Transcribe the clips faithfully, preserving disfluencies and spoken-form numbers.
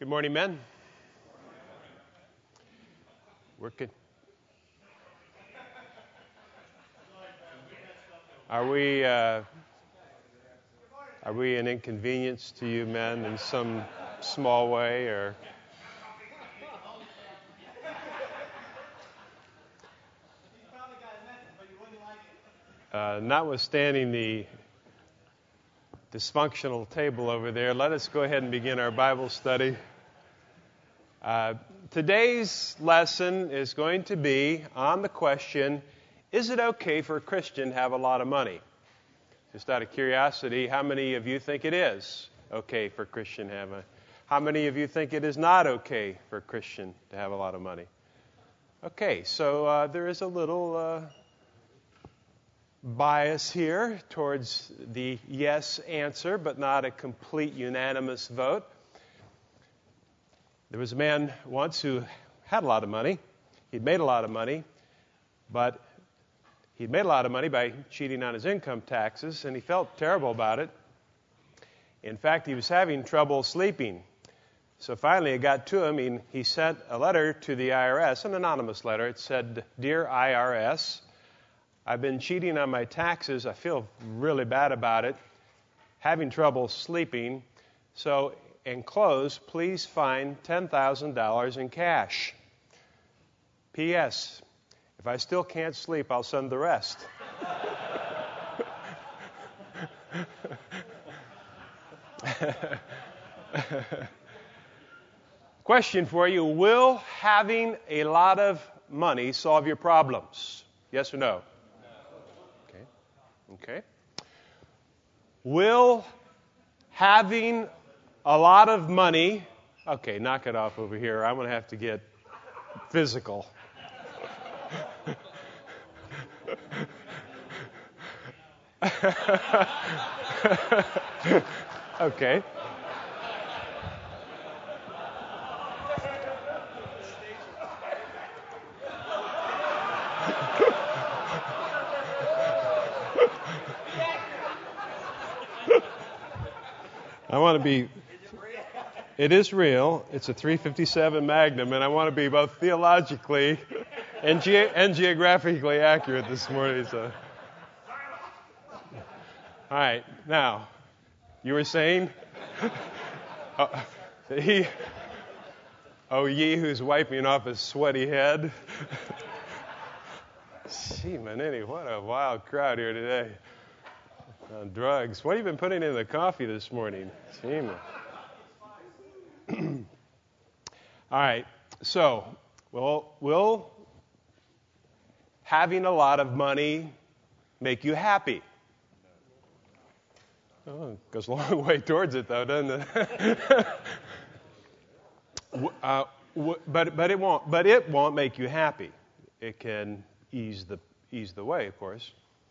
Good morning, men. Working. Are we uh, are we an inconvenience to you men in some small way, or? Uh, notwithstanding the dysfunctional table over there, let us go ahead and begin our Bible study. Uh, today's lesson is going to be on the question, is it okay for a Christian to have a lot of money? Just out of curiosity, how many of you think it is okay for a Christian to have a... How many of you think it is not okay for a Christian to have a lot of money? Okay, so uh, there is a little uh, bias here towards the yes answer, but not a complete unanimous vote. There was a man once who had a lot of money. He'd made a lot of money, but he'd made a lot of money by cheating on his income taxes, and he felt terrible about it. In fact, he was having trouble sleeping. So finally it got to him, and he sent a letter to the I R S, an anonymous letter. It said, "Dear I R S, I've been cheating on my taxes. I feel really bad about it, having trouble sleeping. So enclosed, please find ten thousand dollars in cash. P S. If I still can't sleep, I'll send the rest." Question for you, will having a lot of money solve your problems? Yes or no? Okay. Okay. Will having a lot of money... Okay, knock it off over here. I'm going to have to get physical. Okay. I want to be... It is real. It's a three fifty-seven Magnum, and I want to be both theologically and, ge- and geographically accurate this morning. So, all right, now, you were saying, uh, he, oh ye who's wiping off his sweaty head. Gee, Manini, what a wild crowd here today on drugs. What have you been putting in the coffee this morning? Gee, man. All right, so, well, will having a lot of money make you happy? Oh, it goes a long way towards it, though, doesn't it? uh, w- but but it won't. But it won't make you happy. It can ease the ease the way, of course.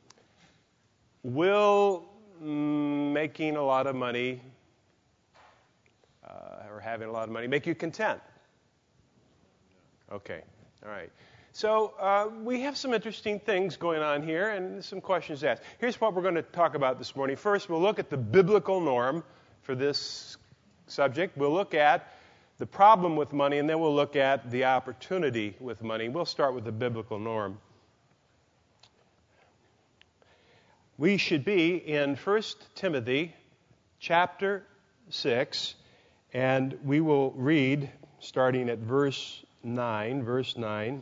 Will mm, making a lot of money uh, or having a lot of money make you content? Okay, all right. So uh, we have some interesting things going on here and some questions asked. Here's what we're going to talk about this morning. First, we'll look at the biblical norm for this subject. We'll look at the problem with money, and then we'll look at the opportunity with money. We'll start with the biblical norm. We should be in First Timothy chapter six, and we will read starting at verse nine, verse nine.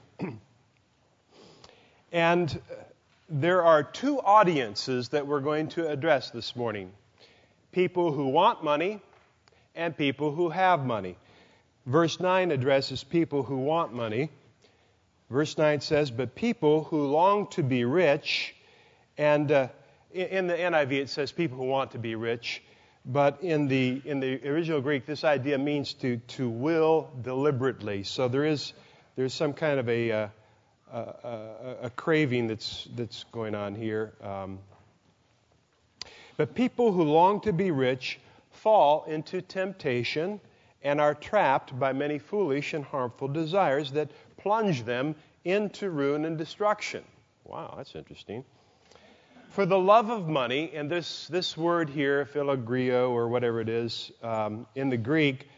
And there are two audiences that we're going to address this morning. People who want money and people who have money. Verse nine addresses people who want money. Verse nine says, "But people who long to be rich," and uh, in the N I V it says people who want to be rich, but in the in the original Greek this idea means to to will deliberately. So there is there's some kind of a uh, a, a, a craving that's that's going on here. Um, but people who long to be rich fall into temptation and are trapped by many foolish and harmful desires that plunge them into ruin and destruction. Wow, that's interesting. For the love of money, and this, this word here, philagrio or whatever it is, um, in the Greek,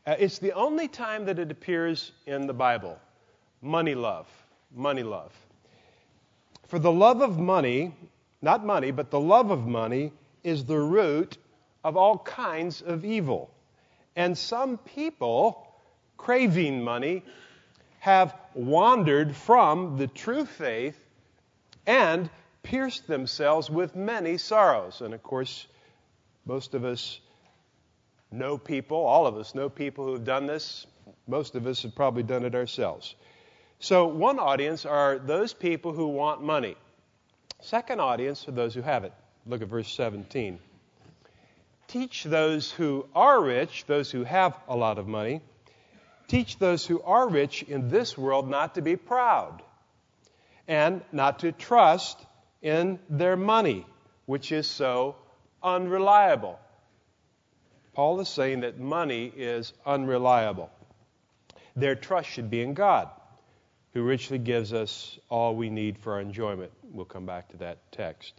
Uh, it's the only time that it appears in the Bible. Money love. Money love. For the love of money, not money, but the love of money is the root of all kinds of evil. And some people, craving money, have wandered from the true faith and pierced themselves with many sorrows. And of course, most of us know people, all of us know people who have done this. Most of us have probably done it ourselves. So one audience are those people who want money. Second audience are those who have it. Look at verse seventeen. Teach those who are rich, those who have a lot of money, teach those who are rich in this world not to be proud and not to trust in their money, which is so unreliable. Paul is saying that money is unreliable. Their trust should be in God, who richly gives us all we need for our enjoyment. We'll come back to that text.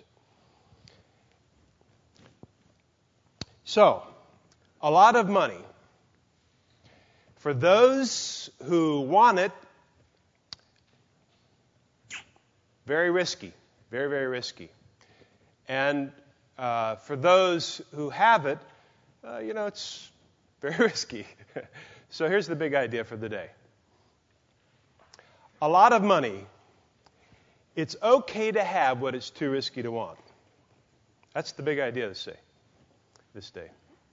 So, a lot of money. For those who want it, very risky, very, very risky. And uh, for those who have it, uh, you know, it's very risky. So here's the big idea for the day. A lot of money, it's okay to have what it's too risky to want. That's the big idea this day. This day.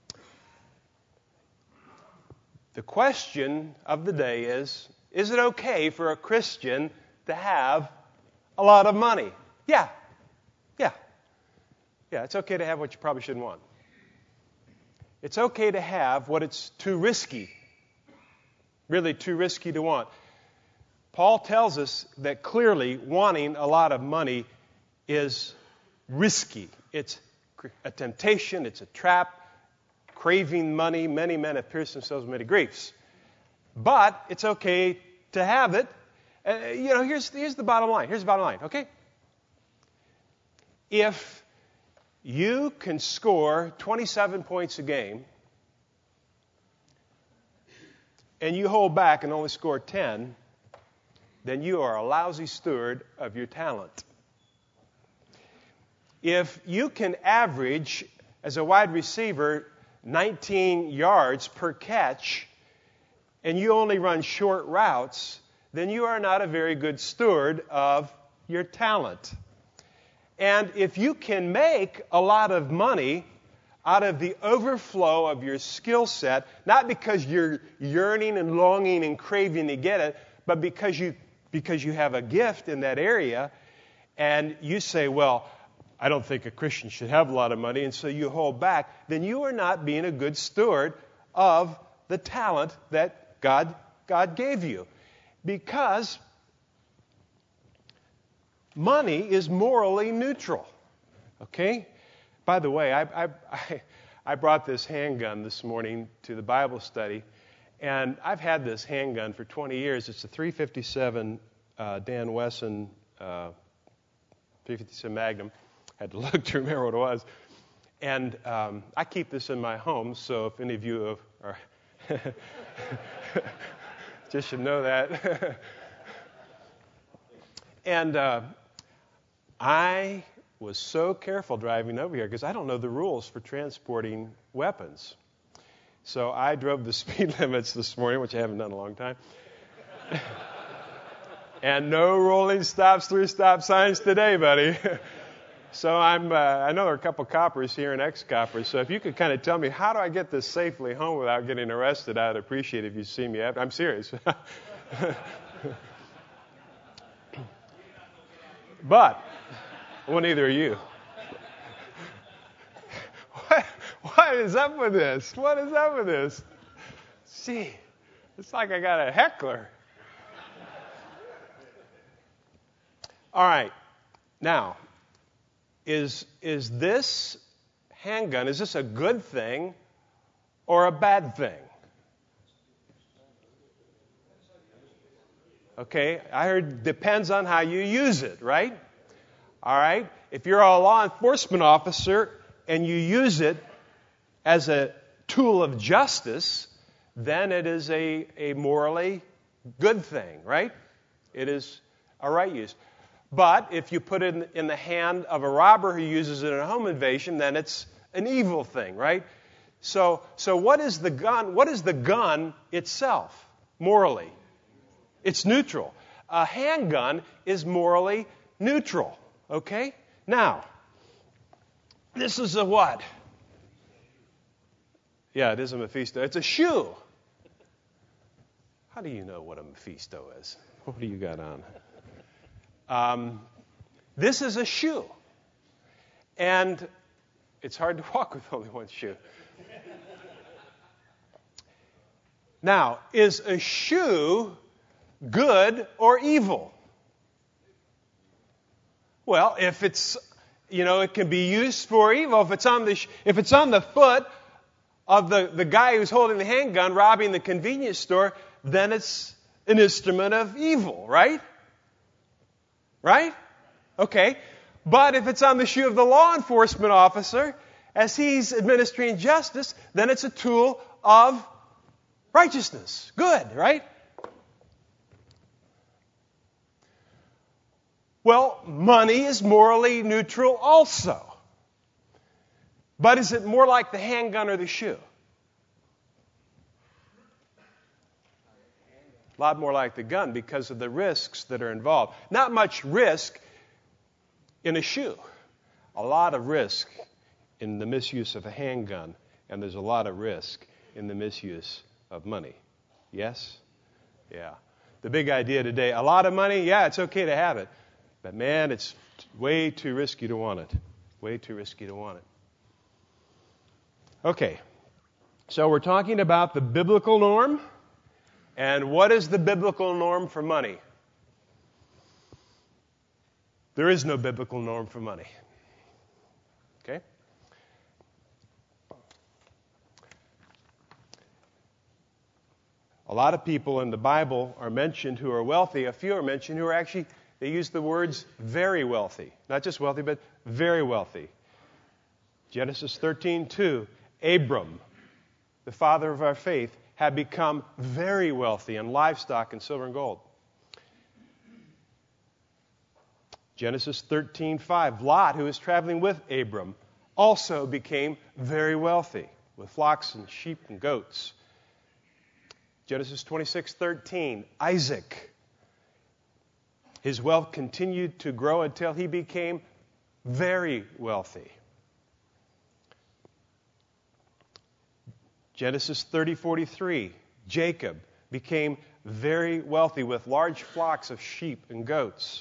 The question of the day is, is it okay for a Christian to have a lot of money? Yeah. Yeah. Yeah, it's okay to have what you probably shouldn't want. It's okay to have what it's too risky, really too risky to want. Paul tells us that clearly wanting a lot of money is risky. It's a temptation, it's a trap. Craving money, many men have pierced themselves with many griefs. But it's okay to have it. Uh, you know, here's, here's the bottom line. Here's the bottom line, okay? If you can score twenty-seven points a game and you hold back and only score ten, then you are a lousy steward of your talent. If you can average, as a wide receiver, nineteen yards per catch, and you only run short routes, then you are not a very good steward of your talent. And if you can make a lot of money out of the overflow of your skill set, not because you're yearning and longing and craving to get it, but because you because you have a gift in that area, and you say, well, I don't think a Christian should have a lot of money, and so you hold back, then you are not being a good steward of the talent that God, God gave you. Because money is morally neutral. Okay? By the way, I, I, I, I brought this handgun this morning to the Bible study, and I've had this handgun for twenty years. It's a three fifty-seven uh, Dan Wesson uh, three fifty-seven Magnum. Had to look to remember what it was. And um, I keep this in my home, so if any of you are just should know that. And uh, I was so careful driving over here because I don't know the rules for transporting weapons. So I drove the speed limits this morning, which I haven't done in a long time. And no rolling stops through stop signs today, buddy. So I'm, uh, I know there are a couple coppers here and ex-coppers, so if you could kind of tell me, how do I get this safely home without getting arrested, I'd appreciate it if you see me after. I'm serious. But, well, neither are you. What, what is up with this? What is up with this? Gee, it's like I got a heckler. All right, now, Is, is this handgun, is this a good thing or a bad thing? Okay, I heard depends on how you use it, right? All right, if you're a law enforcement officer and you use it as a tool of justice, then it is a, a morally good thing, right? It is a right use. But if you put it in, in the hand of a robber who uses it in a home invasion, then it's an evil thing, right? So, so what is the gun? What is the gun itself, morally? It's neutral. A handgun is morally neutral, okay? Now, this is a what? Yeah, it is a Mephisto. It's a shoe. How do you know what a Mephisto is? What do you got on? Um, this is a shoe. And it's hard to walk with only one shoe. Now, is a shoe good or evil? Well, if it's, you know, it can be used for evil. If it's on the, sh- if it's on the foot of the, the guy who's holding the handgun robbing the convenience store, then it's an instrument of evil, right? Right? Okay. But if it's on the shoe of the law enforcement officer, as he's administering justice, then it's a tool of righteousness. Good, right? Well, money is morally neutral also. But is it more like the handgun or the shoe? A lot more like the gun because of the risks that are involved. Not much risk in a shoe. A lot of risk in the misuse of a handgun. And there's a lot of risk in the misuse of money. Yes? Yeah. The big idea today, a lot of money, yeah, it's okay to have it. But man, it's way too risky to want it. Way too risky to want it. Okay. So we're talking about the biblical norm. And what is the biblical norm for money? There is no biblical norm for money. Okay? A lot of people in the Bible are mentioned who are wealthy. A few are mentioned who are actually, they use the words very wealthy. Not just wealthy, but very wealthy. Genesis thirteen two, Abram, the father of our faith, had become very wealthy in livestock and silver and gold. Genesis thirteen five, Lot, who was traveling with Abram, also became very wealthy with flocks and sheep and goats. Genesis twenty-six thirteen, Isaac, his wealth continued to grow until he became very wealthy. Genesis thirty forty-three, Jacob became very wealthy with large flocks of sheep and goats.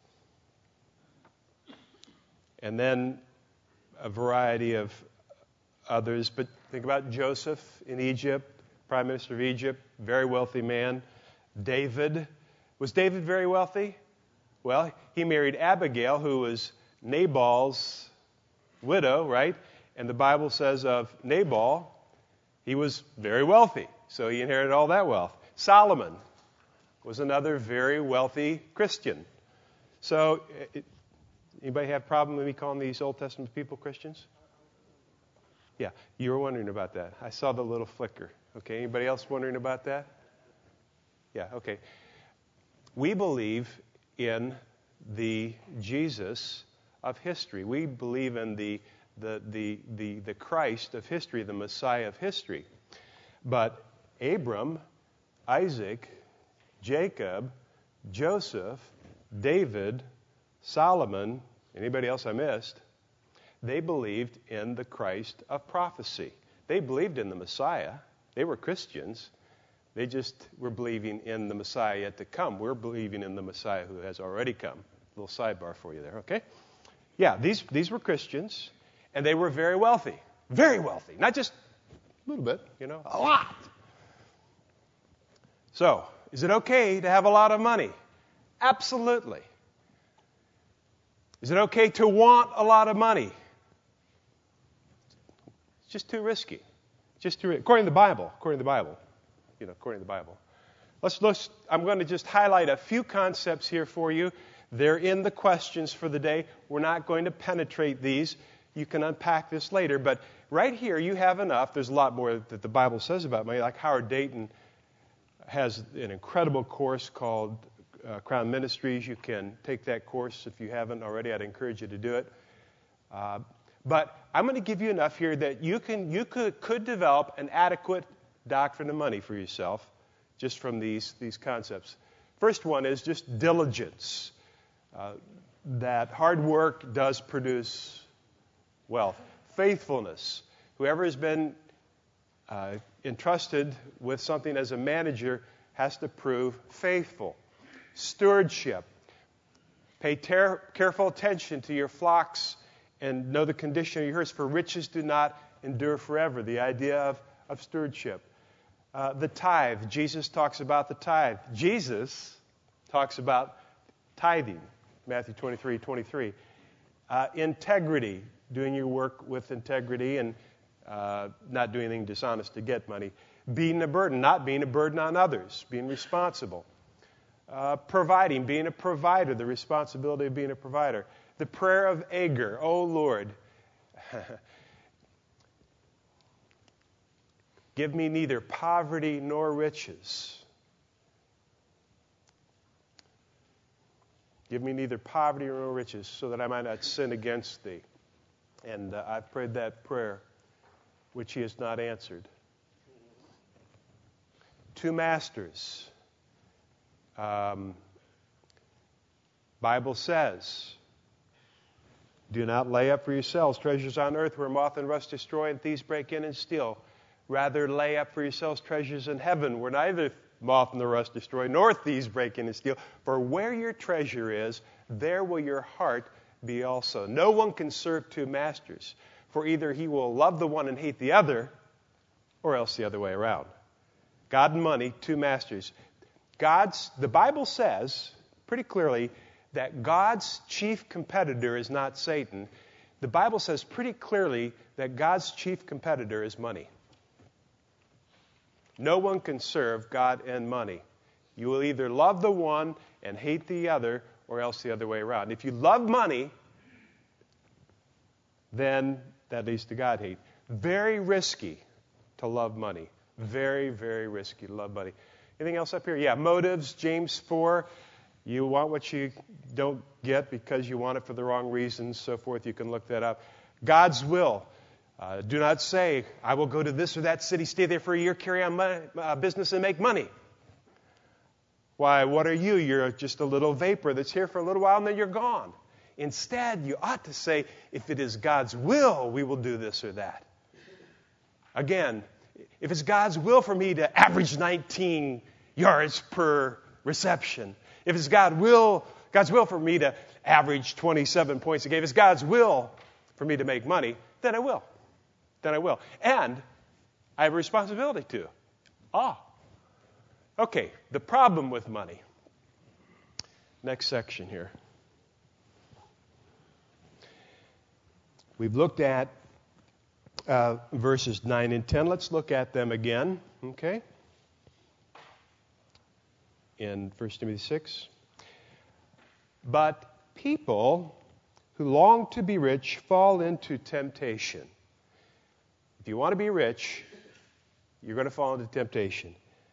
And then a variety of others. But think about Joseph in Egypt, Prime Minister of Egypt, very wealthy man. David. Was David very wealthy? Well, he married Abigail, who was Nabal's widow, right? And the Bible says of Nabal, he was very wealthy, so he inherited all that wealth. Solomon was another very wealthy Christian. So, it, anybody have a problem with me calling these Old Testament people Christians? Yeah, you were wondering about that. I saw the little flicker. Okay, anybody else wondering about that? Yeah, okay. We believe in the Jesus of history. We believe in the The, the, the, the Christ of history, the Messiah of history. But Abram, Isaac, Jacob, Joseph, David, Solomon, anybody else I missed, they believed in the Christ of prophecy. They believed in the Messiah. They were Christians. They just were believing in the Messiah yet to come. We're believing in the Messiah who has already come. A little sidebar for you there, okay? Yeah, these, these were Christians. And they were very wealthy. Very wealthy. Not just a little bit, you know, a lot. So, is it okay to have a lot of money? Absolutely. Is it okay to want a lot of money? It's just too risky. Just too, according to the Bible. According to the Bible. You know, according to the Bible. Let's look. I'm going to just highlight a few concepts here for you. They're in the questions for the day. We're not going to penetrate these. you can unpack this later. But right here, you have enough. There's a lot more that the Bible says about money. Like Howard Dayton has an incredible course called uh, Crown Ministries. You can take that course if you haven't already. I'd encourage you to do it. Uh, but I'm going to give you enough here that you can you could could develop an adequate doctrine of money for yourself just from these these concepts. First one is just diligence. Uh, that hard work does produce wealth. Faithfulness. Whoever has been uh, entrusted with something as a manager has to prove faithful. Stewardship. Pay ter- careful attention to your flocks and know the condition of your herds, for riches do not endure forever. The idea of, of stewardship. Uh, the tithe. Jesus talks about the tithe. Jesus talks about tithing. Matthew twenty-three twenty-three. Uh, integrity. Doing your work with integrity and uh, not doing anything dishonest to get money. Being a burden. Not being a burden on others. Being responsible. Uh, providing. Being a provider. The responsibility of being a provider. The prayer of Agur. Oh, Lord. Give me neither poverty nor riches. Give me neither poverty nor riches, so that I might not sin against thee. And uh, I've prayed that prayer, which he has not answered. Two masters. Um, Bible says, do not lay up for yourselves treasures on earth where moth and rust destroy and thieves break in and steal. Rather lay up for yourselves treasures in heaven where neither moth and the rust destroy nor thieves break in and steal. For where your treasure is, there will your heart be also. No one can serve two masters, for either he will love the one and hate the other, or else the other way around. God and money, two masters. God's, the Bible says pretty clearly that God's chief competitor is not Satan. The Bible says pretty clearly that God's chief competitor is money. No one can serve God and money. You will either love the one and hate the other, or else the other way around. If you love money, then that leads to God hate. Very risky to love money. Very, very risky to love money. Anything else up here? Yeah, motives, James four. You want what you don't get because you want it for the wrong reasons, so forth. You can look that up. God's will. Uh, do not say, I will go to this or that city, stay there for a year, carry on money, uh, business, and make money. Why, what are you? You're just a little vapor that's here for a little while and then you're gone. Instead, you ought to say, if it is God's will, we will do this or that. Again, if it's God's will for me to average nineteen yards per reception, if it's God will, God's will for me to average twenty-seven points a game, if it's God's will for me to make money, then I will. Then I will. And I have a responsibility to. Ah. Okay, the problem with money. Next section here. We've looked at uh, verses nine and ten. Let's look at them again, okay? In First Timothy six. But people who long to be rich fall into temptation. If you want to be rich, you're going to fall into temptation.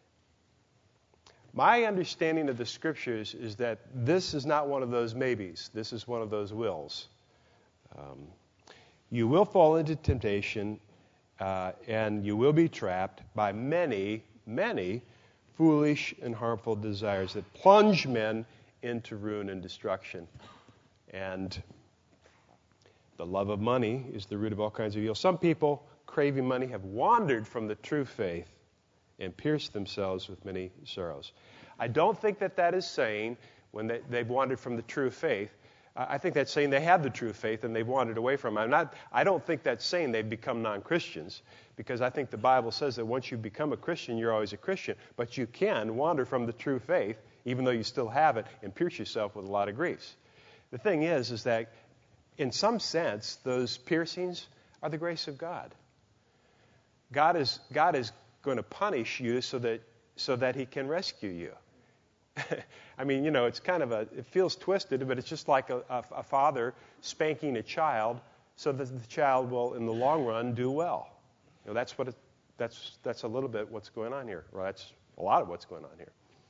My understanding of the Scriptures is that this is not one of those maybes. This is one of those wills. Um, you will fall into temptation, uh, and you will be trapped by many, many foolish and harmful desires that plunge men into ruin and destruction. And the love of money is the root of all kinds of evil. Some people, craving money, have wandered from the true faith and pierced themselves with many sorrows. I don't think that that is saying when they, they've wandered from the true faith. Uh, I think that's saying they have the true faith and they've wandered away from it. I'm not, I don't think that's saying they've become non-Christians, because I think the Bible says that once you become a Christian, you're always a Christian. But you can wander from the true faith, even though you still have it, and pierce yourself with a lot of griefs. The thing is, is that in some sense, those piercings are the grace of God. God is, God is going to punish you so that so that he can rescue you. I mean, you know, it's kind of a, it feels twisted, but it's just like a, a, a father spanking a child so that the child will, in the long run, do well. You know, that's what it, that's that's a little bit what's going on here. Well, that's a lot of what's going on here.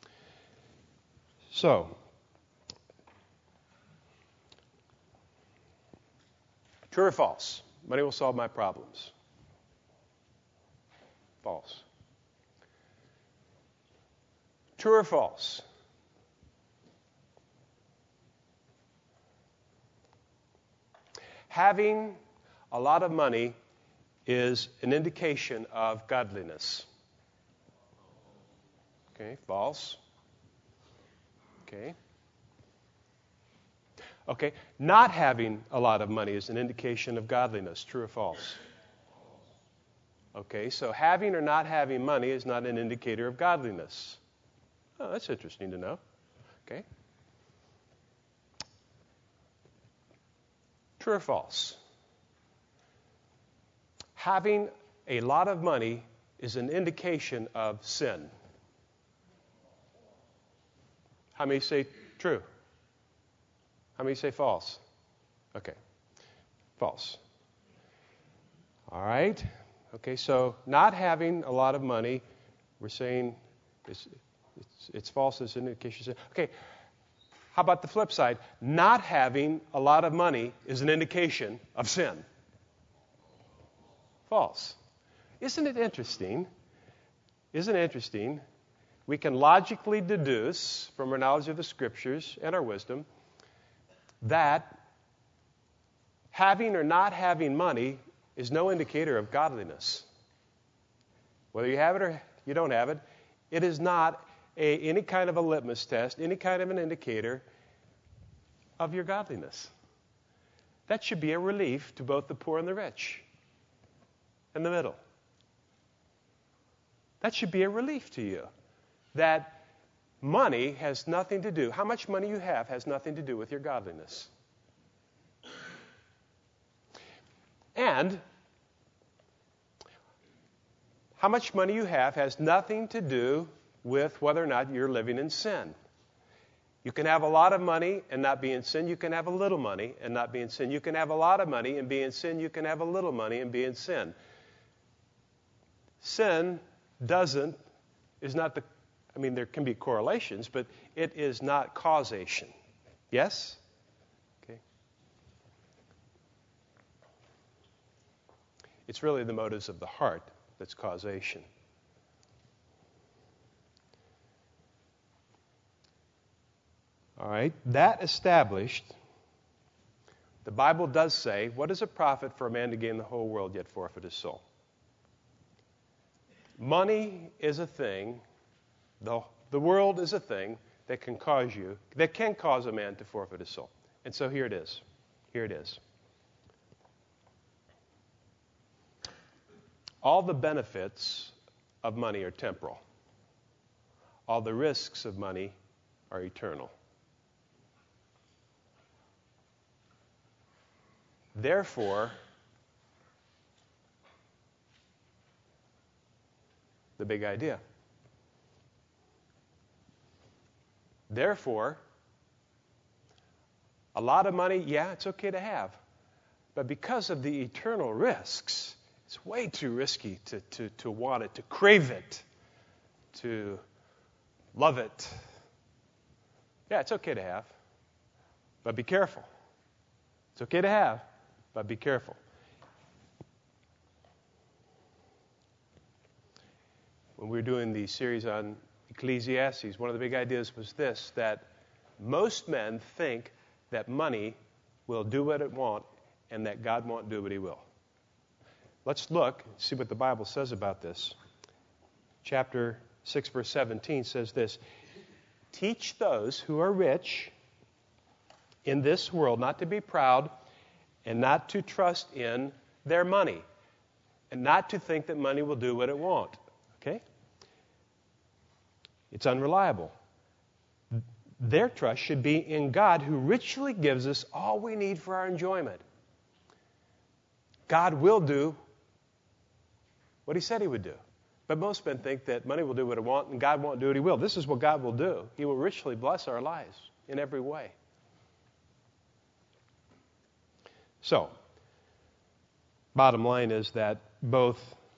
So, true or false? Money will solve my problems. False. True or false? Having a lot of money is an indication of godliness. Okay, false. Okay. Okay, not having a lot of money is an indication of godliness. True or false? Okay, so having or not having money is not an indicator of godliness. Oh, that's interesting to know. Okay. True or false? Having a lot of money is an indication of sin. How many say true? How many say false? Okay. False. All right. Okay, so not having a lot of money, we're saying it's, it's, it's false as an indication. Okay, how about the flip side? Not having a lot of money is an indication of sin. False. Isn't it interesting? Isn't it interesting? We can logically deduce from our knowledge of the Scriptures and our wisdom that having or not having money is no indicator of godliness. Whether you have it or you don't have it, it is not a, any kind of a litmus test, any kind of an indicator of your godliness. That should be a relief to both the poor and the rich and the middle. That should be a relief to you. That money has nothing to do, how much money you have has nothing to do with your godliness. And how much money you have has nothing to do with whether or not you're living in sin. You can have a lot of money and not be in sin. You can have a little money and not be in sin. You can have a lot of money and be in sin. You can have a little money and be in sin. Sin doesn't, is not the, I mean, there can be correlations, but it is not causation. Yes? Okay. It's really the motives of the heart that's causation. All right, that established, the Bible does say, what does it profit for a man to gain the whole world yet forfeit his soul? Money is a thing, the, the world is a thing that can cause you, that can cause a man to forfeit his soul. And so here it is. Here it is. All the benefits of money are temporal. All the risks of money are eternal. Therefore, the big idea. Therefore, a lot of money, yeah, it's okay to have. But because of the eternal risks, it's way too risky to, to, to want it, to crave it, to love it. Yeah, it's okay to have, but be careful. It's okay to have, but be careful. When we were doing the series on Ecclesiastes, one of the big ideas was this, that most men think that money will do what it wants and that God won't do what he will. Let's look and see what the Bible says about this. Chapter six, verse seventeen says this, teach those who are rich in this world not to be proud and not to trust in their money and not to think that money will do what it wants. Okay? It's unreliable. Their trust should be in God who richly gives us all we need for our enjoyment. God will do what he said he would do. But most men think that money will do what it wants and God won't do what he will. This is what God will do. He will richly bless our lives in every way. So, Bottom line is that both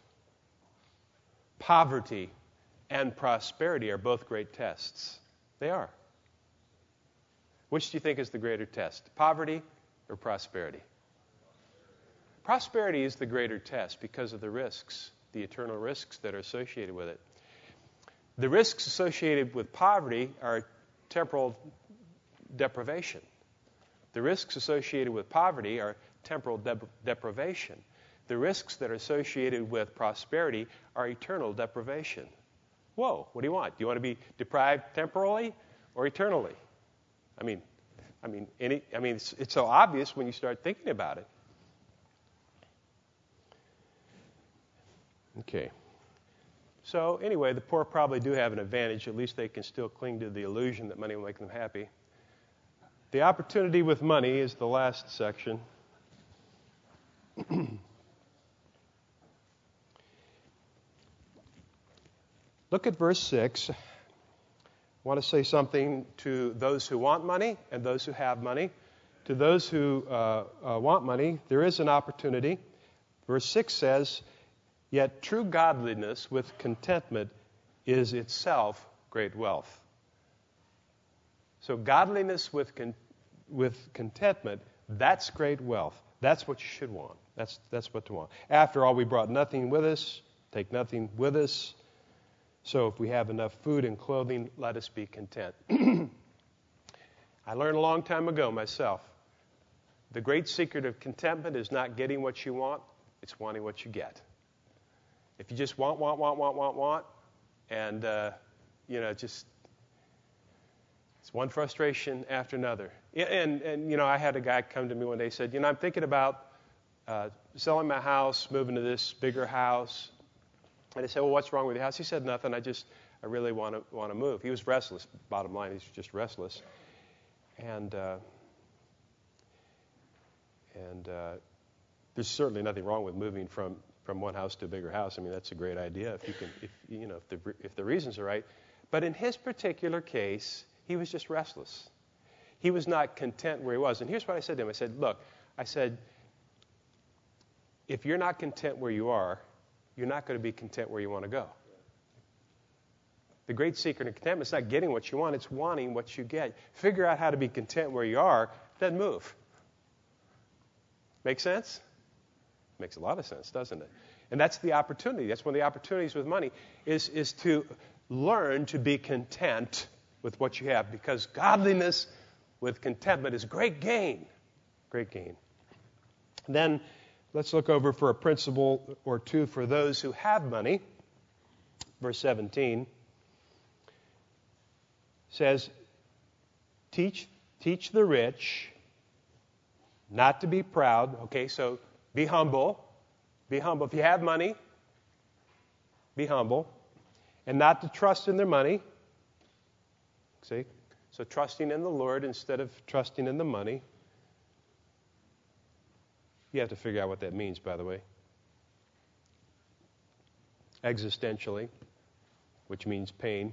poverty and prosperity are both great tests. They are. Which do you think is the greater test, poverty or prosperity? Prosperity is the greater test because of the risks, the eternal risks that are associated with it. The risks associated with poverty are temporal deprivation. The risks associated with poverty are temporal de- deprivation. The risks that are associated with prosperity are eternal deprivation. Whoa, what do you want? Do you want to be deprived temporally or eternally? I mean, I mean, any, I mean, it's, it's so obvious when you start thinking about it. Okay. So anyway, the poor probably do have an advantage. At least they can still cling to the illusion that money will make them happy. The opportunity with money is the last section. Look at verse six. I want to say something to those who want money and those who have money. To those who uh, uh, want money, there is an opportunity. Verse six says, "Yet true godliness with contentment is itself great wealth." So godliness with con- with contentment, that's great wealth. That's what you should want. That's that's what to want. After all, we brought nothing with us, take nothing with us. So if we have enough food and clothing, let us be content. I learned a long time ago myself, the great secret of contentment is not getting what you want, it's wanting what you get. If you just want, want, want, want, want, want, and, uh, you know, just, it's one frustration after another. And, and, you know, I had a guy come to me one day and said, you know, I'm thinking about uh, selling my house, moving to this bigger house. And I said, well, what's wrong with your house? He said, nothing. I just, I really want to want to move. He was restless. Bottom line, he's just restless. And uh, and uh, there's certainly nothing wrong with moving from, from one house to a bigger house. I mean, that's a great idea if you can, if you know, if the if the reasons are right. But in his particular case, he was just restless. He was not content where he was. And here's what I said to him. I said, look, I said, if you're not content where you are, you're not going to be content where you want to go. The great secret of contentment is not getting what you want, it's wanting what you get. Figure out how to be content where you are, then move. Make sense? Makes a lot of sense, doesn't it? And that's the opportunity. That's one of the opportunities with money is, is to learn to be content with what you have, because godliness with contentment is great gain. Great gain. Then let's look over for a principle or two for those who have money. Verse seventeen says, teach, teach the rich not to be proud. Okay, so be humble. Be humble. If you have money, be humble. And not to trust in their money. See? So trusting in the Lord instead of trusting in the money. You have to figure out what that means, by the way. Existentially, which means pain.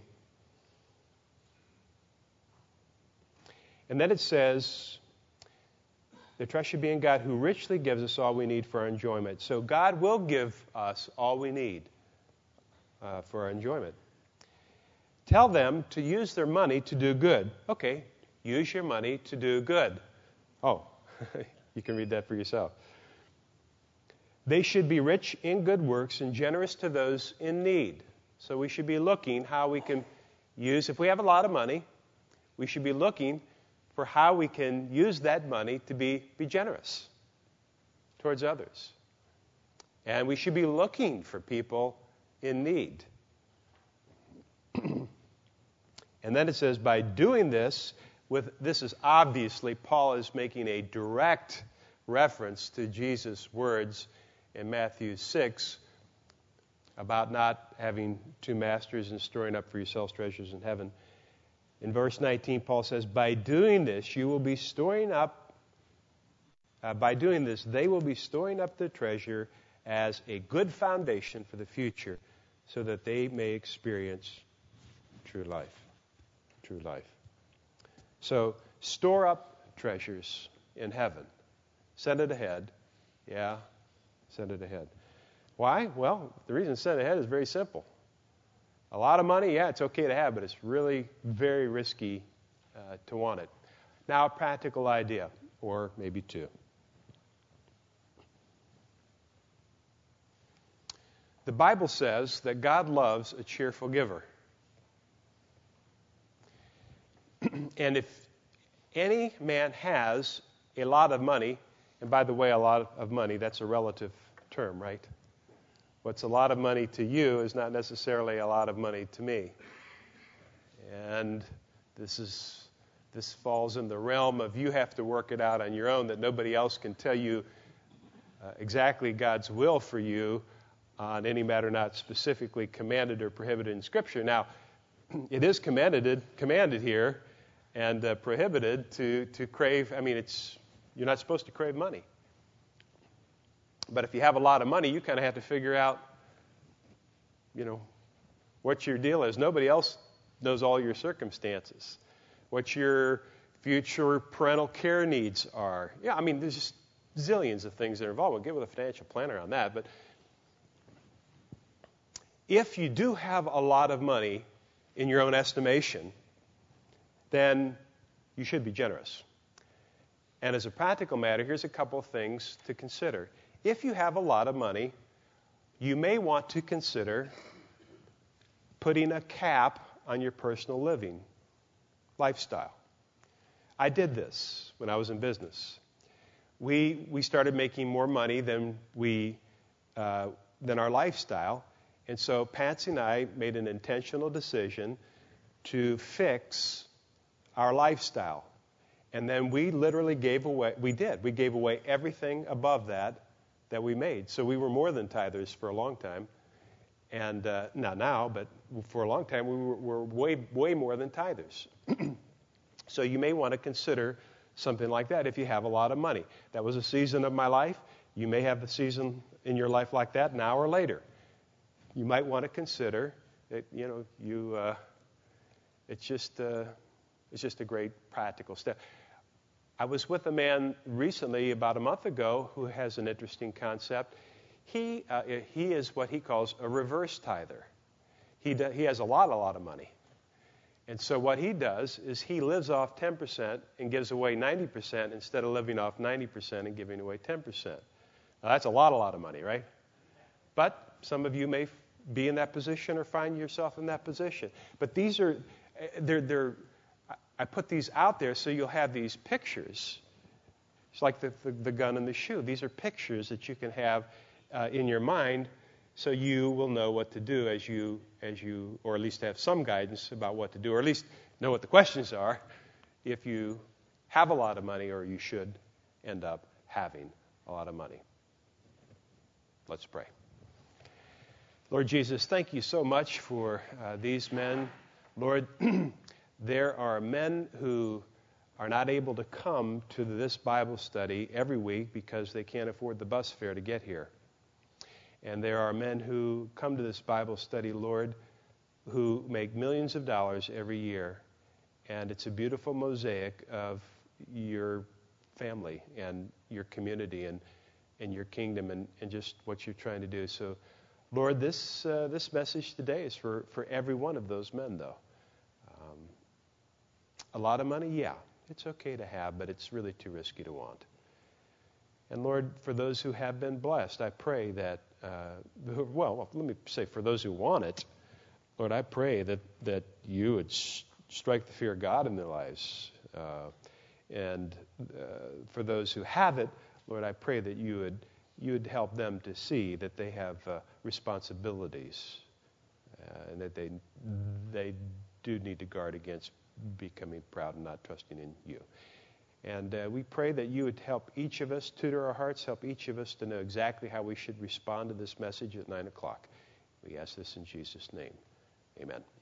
And then it says, the trust should be in God who richly gives us all we need for our enjoyment. So God will give us all we need uh, for our enjoyment. Tell them to use their money to do good. Okay, use your money to do good. Oh, you can read that for yourself. They should be rich in good works and generous to those in need. So we should be looking how we can use, if we have a lot of money, we should be looking for how we can use that money to be, be generous towards others. And we should be looking for people in need. And then it says, by doing this, with this is obviously, Paul is making a direct reference to Jesus' words in Matthew six about not having two masters and storing up for yourselves treasures in heaven. In verse nineteen, Paul says, by doing this, you will be storing up, uh, by doing this, they will be storing up their treasure as a good foundation for the future so that they may experience true life. True life. So, store up treasures in heaven. Send it ahead. Yeah. Send it ahead. Why? Well, the reason send it ahead is very simple. A lot of money, yeah, it's okay to have, but it's really very risky uh, to want it. Now, a practical idea, or maybe two. The Bible says that God loves a cheerful giver. And if any man has a lot of money, and by the way, a lot of money, that's a relative term, right? What's a lot of money to you is not necessarily a lot of money to me. And this is this falls in the realm of you have to work it out on your own, that nobody else can tell you uh, exactly God's will for you on any matter not specifically commanded or prohibited in Scripture. Now, it is commanded commanded here and uh, prohibited to to crave. I mean, it's you're not supposed to crave money. But if you have a lot of money, you kind of have to figure out, you know, what your deal is. Nobody else knows all your circumstances, what your future parental care needs are. Yeah, I mean, there's just zillions of things that are involved. We'll get with a financial planner on that. But if you do have a lot of money in your own estimation, then you should be generous. And as a practical matter, here's a couple of things to consider. If you have a lot of money, you may want to consider putting a cap on your personal living lifestyle. I did this when I was in business. We we started making more money than we uh, than our lifestyle, and so Patsy and I made an intentional decision to fix our lifestyle. And then we literally gave away, we did, we gave away everything above that that we made. So we were more than tithers for a long time. And uh, not now, but for a long time, we were, were way, way more than tithers. So you may want to consider something like that if you have a lot of money. That was a season of my life. You may have a season in your life like that now or later. You might want to consider that, you know, you, uh, it's just, uh, it's just a great practical step. I was with a man recently, about a month ago, who has an interesting concept. He uh, he is what he calls a reverse tither. He do, he has a lot, a lot of money. And so what he does is he lives off ten percent and gives away ninety percent instead of living off ninety percent and giving away ten percent. Now, that's a lot, a lot of money, right? But some of you may be in that position or find yourself in that position. But these are, they're, they're I put these out there so you'll have these pictures. It's like the, the, the gun and the shoe. These are pictures that you can have uh, in your mind so you will know what to do as you, as you, or at least have some guidance about what to do, or at least know what the questions are if you have a lot of money or you should end up having a lot of money. Let's pray. Lord Jesus, thank you so much for uh, these men. Lord, there are men who are not able to come to this Bible study every week because they can't afford the bus fare to get here. And there are men who come to this Bible study, Lord, who make millions of dollars every year. And it's a beautiful mosaic of your family and your community and, and your kingdom and, and just what you're trying to do. So, Lord, this uh, this message today is for, for every one of those men, though. Um, a lot of money, yeah, it's okay to have, but it's really too risky to want. And Lord, for those who have been blessed, I pray that, uh, well, let me say for those who want it, Lord, I pray that, that you would sh- strike the fear of God in their lives. Uh, and uh, for those who have it, Lord, I pray that you would you would help them to see that they have uh, responsibilities uh, and that they they do need to guard against becoming proud and not trusting in you. And uh, we pray that you would help each of us, tutor our hearts, help each of us to know exactly how we should respond to this message at nine o'clock. We ask this in Jesus' name. Amen.